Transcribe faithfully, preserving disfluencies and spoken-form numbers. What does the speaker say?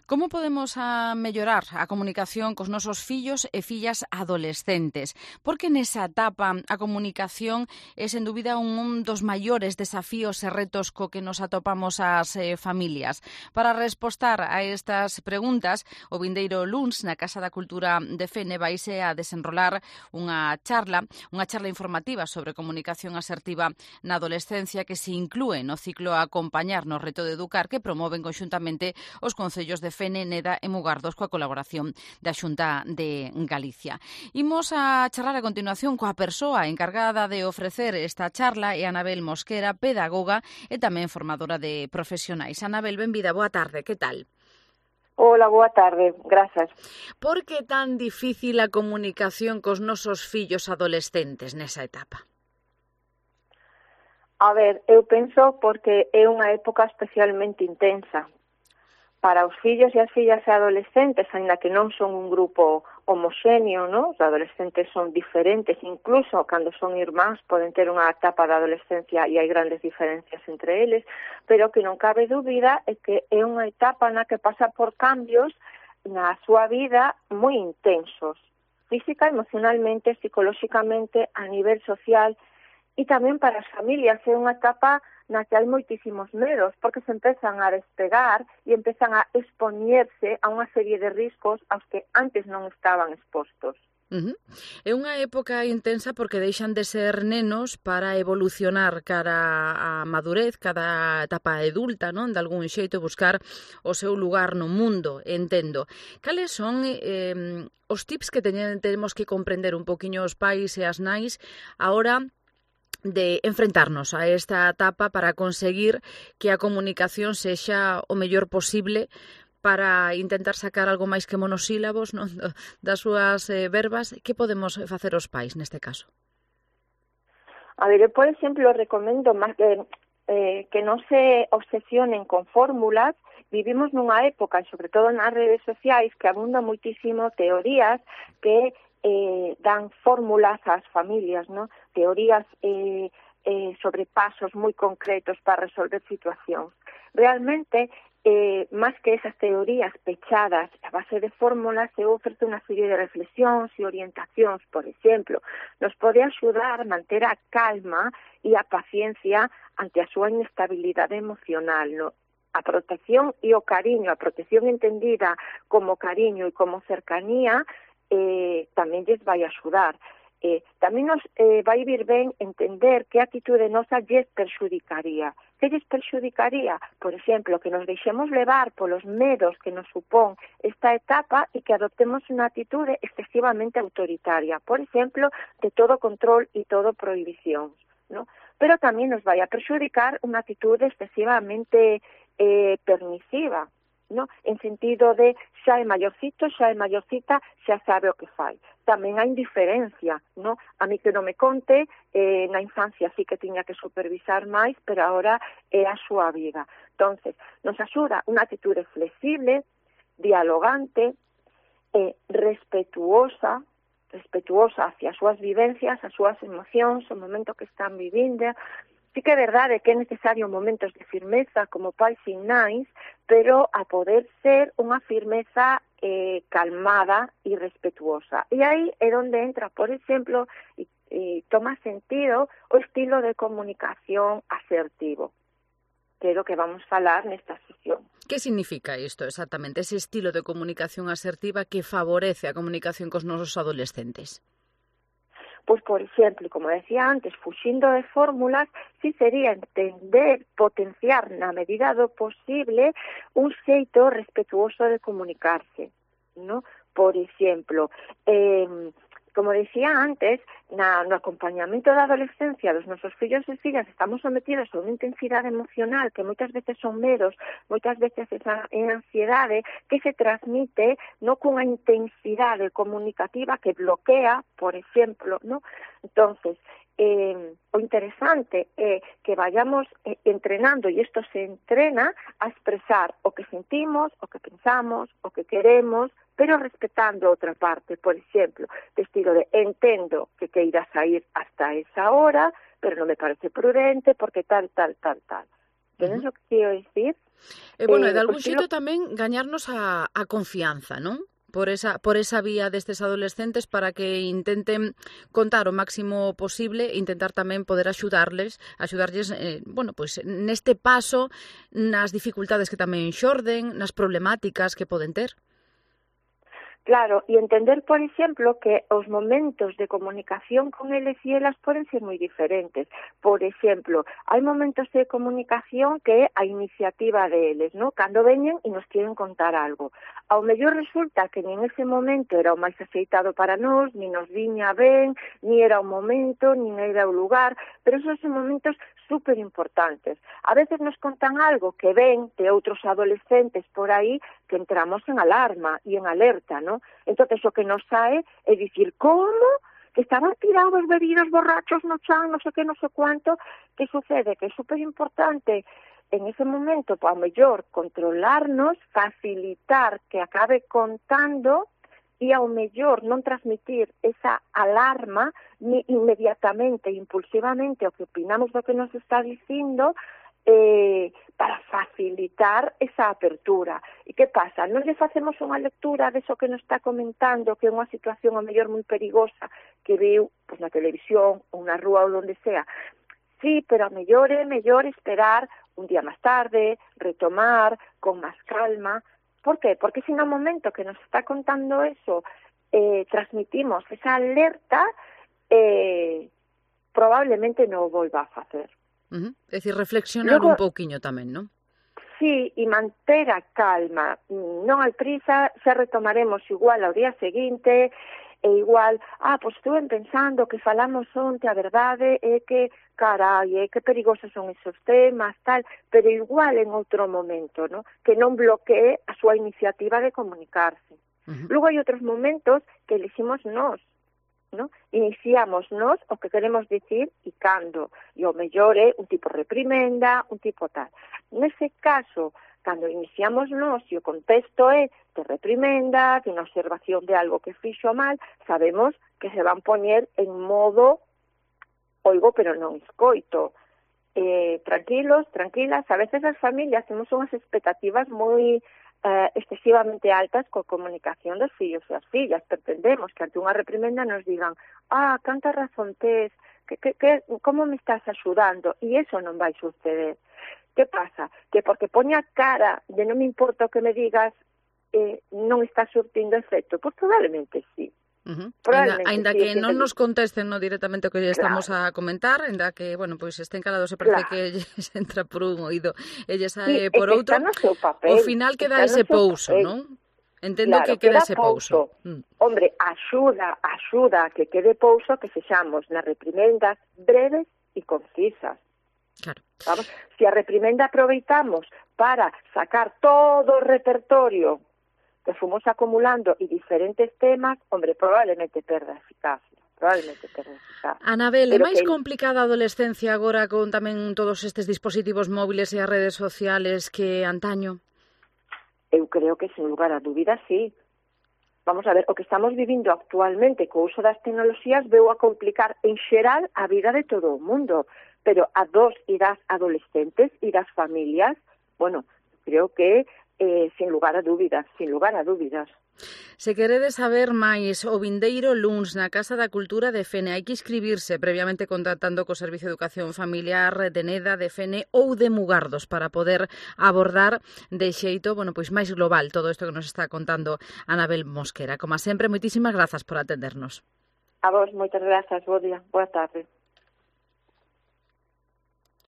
Como podemos a mellorar a comunicación cos nosos fillos e fillas adolescentes? Porque nesa etapa a comunicación é, sen dúbida, un dos maiores desafíos e retos co que nos atopamos as eh, familias. Para respostar a estas preguntas, o vindeiro luns na Casa da Cultura de Fene vaise a desenrolar unha charla, unha charla informativa sobre comunicación asertiva na adolescencia que se inclúe no ciclo a acompañar no reto de educar que promoven conxuntamente os concellos de Fene, Neda e Mugardos coa colaboración da Xunta de Galicia. Imos a charlar a continuación coa persoa encargada de ofrecer esta charla, é Anabel Mosquera, pedagoga e tamén formadora de profesionais. Anabel, benvida, boa tarde, que tal? Hola, boa tarde, grazas. Por que tan difícil a comunicación cos nosos fillos adolescentes nesa etapa? A ver, eu penso porque é unha época especialmente intensa. Para os fillos e as fillas e adolescentes, aínda que non son un grupo homoxéneo, ¿no? Os adolescentes son diferentes, incluso cando son irmáns poden ter unha etapa de adolescencia e hai grandes diferencias entre eles, pero que non cabe dúbida é que é unha etapa na que pasa por cambios na súa vida moi intensos, física, emocionalmente, psicolóxicamente, a nivel social, e tamén para as familias é unha etapa na que hai moitísimos medos, porque se empezan a despegar e empezan a expoñerse a unha serie de riscos aos que antes non estaban expostos. Uh-huh. É unha época intensa porque deixan de ser nenos para evolucionar cara á madurez, cada etapa adulta, non? De algún xeito buscar o seu lugar no mundo, entendo. Cales son eh, os tips que teñen, tenemos que comprender un poquinho os pais e as nais ahora de enfrentarnos a esta etapa para conseguir que a comunicación sexa o mellor posible para intentar sacar algo máis que monosílabos, non? Das súas eh, verbas? Que podemos facer os pais neste caso? A ver, eu, por exemplo, recomendo máis que, eh, que non se obsesionen con fórmulas. Vivimos nunha época, sobre todo nas redes sociais, que abundan moitísimo teorías que eh, dan fórmulas ás familias, ¿no? Teorías eh, eh, sobre pasos moi concretos para resolver situacións. Realmente, eh, máis que esas teorías pechadas a base de fórmulas, se ofrece unha serie de reflexións e orientacións, por exemplo, nos pode axudar a manter a calma e a paciencia ante a súa inestabilidade emocional, ¿no? A protección e o cariño, a protección entendida como cariño e como cercanía, eh, tamén lles vai axudar. Eh, tamén nos eh, vai vir ben entender que atitude nosa lles perxudicaría. Que lles perxudicaría? Por exemplo, que nos deixemos levar polos medos que nos supón esta etapa e que adoptemos unha atitude excesivamente autoritaria. Por exemplo, de todo control e todo prohibición, ¿no? Pero tamén nos vai a perxudicar unha atitude excesivamente eh, permisiva, ¿no? En sentido de xa é maiorcito, xa é maiorcita, xa sabe o que fai. Tamén hai indiferencia, ¿no? A mí que non me conte, eh, na infancia sí que tiña que supervisar máis, pero agora é a súa vida. Entonces, nos axuda unha atitude flexible, dialogante, eh, respetuosa, respetuosa hacia as súas vivencias, as súas emocións, o momento que están vivindo. Sí que é verdade que é necesario momentos de firmeza como pais e nais, pero a poder ser unha firmeza eh, calmada e respetuosa. E aí é onde entra, por exemplo, e, e toma sentido o estilo de comunicación asertivo, que é o que vamos falar nesta sesión. Que significa isto exactamente, ese estilo de comunicación asertiva que favorece a comunicación cos nosos adolescentes? Pois, por exemplo, como decía antes, fuxindo de fórmulas, si sería entender, potenciar na medida do posible un xeito respetuoso de comunicarse, ¿no? Por exemplo, eh, como decía antes, na, no acompañamento da adolescencia dos nosos fillos e fillas estamos sometidos a unha intensidade emocional que moitas veces son medos, moitas veces esa ansiedade que se transmite no cunha intensidade comunicativa que bloquea, por exemplo, ¿no? Entonces, eh, o interesante é que vayamos eh, entrenando, e isto se entrena, a expresar o que sentimos, o que pensamos, o que queremos, pero respetando outra parte, por exemplo, de estilo de entendo que queiras sair hasta esa hora, pero non me parece prudente porque tal, tal, tal, tal. Entendes uh -huh. o que quero dicir? E, bueno, eh, e de algún xeito tamén gañarnos a, a confianza, non? Por esa, por esa vía destes adolescentes para que intenten contar o máximo posible e intentar tamén poder axudarles, axudarlles, eh, bueno, pois neste paso, nas dificultades que tamén xorden, nas problemáticas que poden ter. Claro, e entender, por exemplo, que os momentos de comunicación con eles e elas poden ser moi diferentes. Por exemplo, hai momentos de comunicación que é a iniciativa deles, ¿no? Cando veñen e nos quieren contar algo. Ao mellor resulta que nin ese momento era o máis aceitado para nós, nin nos viña ben, ni era o momento, nin era o lugar, pero esos son momentos super importantes. A veces nos contan algo que ven de outros adolescentes por aí que entramos en alarma e en alerta, ¿no? Entonces o que nos sae é dicir, como? Que estaban tirados, bebidos, borrachos no chan, no sé qué, no sé cuánto. Que sucede? Que é super importante en ese momento, ao mellor, controlarnos, facilitar que acabe contando e ao mellor non transmitir esa alarma ni inmediatamente, impulsivamente o que opinamos do que nos está dicindo, eh, para facilitar esa apertura. E que pasa? Non lle facemos unha lectura de eso que nos está comentando, que é unha situación ao mellor moi perigosa que viu pues, na televisión ou na rúa ou donde sea. Sí, pero a mellor é mellor esperar un día máis tarde, retomar con máis calma. Por qué? Porque se no momento que nos está contando eso eh, transmitimos esa alerta, eh, probablemente non o volva a facer. Uh -huh. É dicir, reflexionar Luego, un pouquiño tamén, non? Sí, e manter a calma. Non hai prisa, xa retomaremos igual ao día seguinte, e igual, ah, pois estuve pensando que falamos onte, a verdade é que, carai, é que perigosos son esos temas, tal, pero igual en outro momento, ¿no? Que non bloquee a súa iniciativa de comunicarse. Uh -huh. Luego hai outros momentos que elegimos nós, ¿no? Iniciamos nós o que queremos dicir e cando, e o mellor é un tipo reprimenda, un tipo tal. Nese caso, cando iniciamos nós e o contexto é de reprimenda, de unha observación de algo que fixo mal, sabemos que se van poñer en modo oigo pero non escoito. Eh, tranquilos, tranquilas, a veces as familias temos unhas expectativas moi eh, excesivamente altas coa comunicación dos fillos e as fillas. Pretendemos que ante unha reprimenda nos digan ah, canta razón tes, que, que, que, como me estás axudando? E iso non vai suceder. Que pasa? Que porque poña cara de non me importa o que me digas, eh, non está surtindo efecto? Pois probablemente sí. Uh -huh. Ainda, ainda sí, que non nos contesten no directamente o que estamos claro. a comentar, ainda que, bueno, pois estén calados e parece claro. que lles entra por un oído e lles sae sí, por outro, o final queda ese pouso, non? Entendo claro, que queda, queda ese pouso. pouso. Mm. Hombre, axuda, axuda a que quede pouso que sexamos nas reprimendas breves e concisas. Claro. Vamos, se a reprimenda aproveitamos para sacar todo o repertorio que fomos acumulando e diferentes temas, hombre, probablemente perda eficacia. Probablemente perda eficacia. Anabel, é máis que... complicada a adolescencia agora con tamén todos estes dispositivos móviles e as redes sociales que antaño? Eu creo que, sen lugar a dúbidas, sí. Vamos a ver, o que estamos vivindo actualmente co uso das tecnoloxías veu a complicar en xeral a vida de todo o mundo, pero a dos e das adolescentes e das familias, bueno, creo que eh, sin lugar a dúbidas, sin lugar a dúbidas. Se queredes saber máis o vindeiro luns na Casa da Cultura de Fene, hai que inscribirse previamente contactando co Servicio de Educación Familiar de Neda, de Fene ou de Mugardos para poder abordar de xeito, bueno, pois máis global todo isto que nos está contando Anabel Mosquera. Como sempre, moitísimas grazas por atendernos. A vos, moitas grazas, bo día, boa tarde.